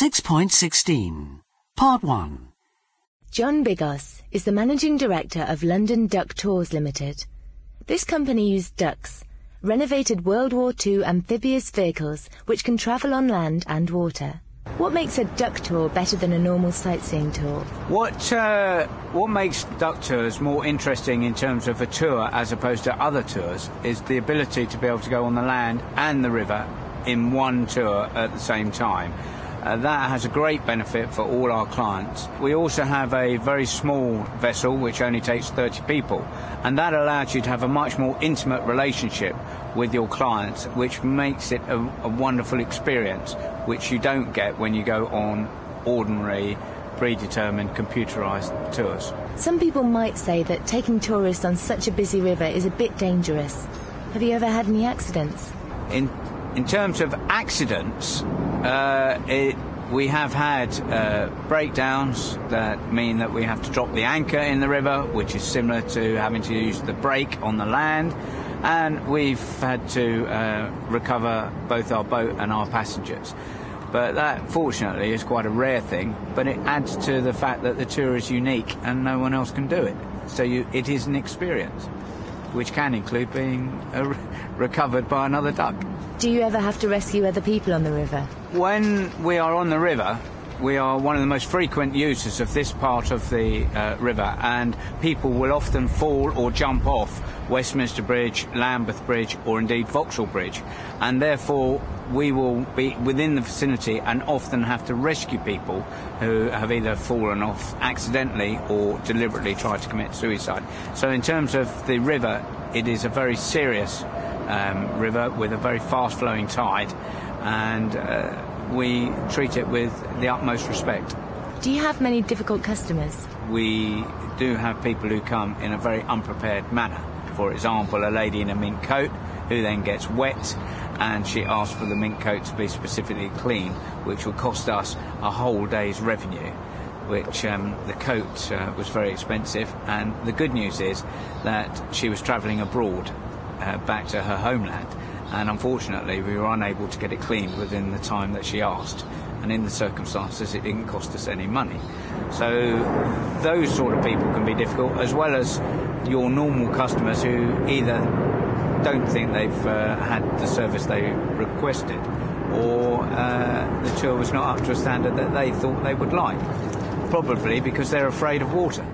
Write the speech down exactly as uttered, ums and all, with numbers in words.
six point sixteen, Part one. John Bigos is the Managing Director of London Duck Tours Limited. This company used ducks, renovated World War Two amphibious vehicles which can travel on land and water. What makes a duck tour better than a normal sightseeing tour? What uh, what makes duck tours more interesting in terms of a tour as opposed to other tours is the ability to be able to go on the land and the river in one tour at the same time. Uh, that has a great benefit for all our clients. We also have a very small vessel which only takes thirty people, and that allows you to have a much more intimate relationship with your clients, which makes it a, a wonderful experience, which you don't get when you go on ordinary, predetermined, computerised tours. Some people might say that taking tourists on such a busy river is a bit dangerous. Have you ever had any accidents? In In terms of accidents, uh, it, we have had uh, breakdowns that mean that we have to drop the anchor in the river, which is similar to having to use the brake on the land, and we've had to uh, recover both our boat and our passengers. But that, fortunately, is quite a rare thing, but it adds to the fact that the tour is unique and no one else can do it. So you, it is an experience, which can include being uh, recovered by another duck. Do you ever have to rescue other people on the river? When we are on the river, we are one of the most frequent users of this part of the uh, river, and people will often fall or jump off Westminster Bridge, Lambeth Bridge, or indeed Vauxhall Bridge, and therefore we will be within the vicinity and often have to rescue people who have either fallen off accidentally or deliberately tried to commit suicide. So in terms of the river, it is a very serious um, river with a very fast-flowing tide, and uh, we treat it with the utmost respect. Do you have many difficult customers? We do have people who come in a very unprepared manner. For example, a lady in a mink coat who then gets wet, and she asks for the mink coat to be specifically clean, which will cost us a whole day's revenue, which um, the coat uh, was very expensive. And the good news is that she was travelling abroad uh, back to her homeland, and unfortunately we were unable to get it cleaned within the time that she asked, and in the circumstances it didn't cost us any money. So those sort of people can be difficult, as well as your normal customers who either don't think they've uh, had the service they requested, or uh, the tour was not up to a standard that they thought they would like, probably because they're afraid of water.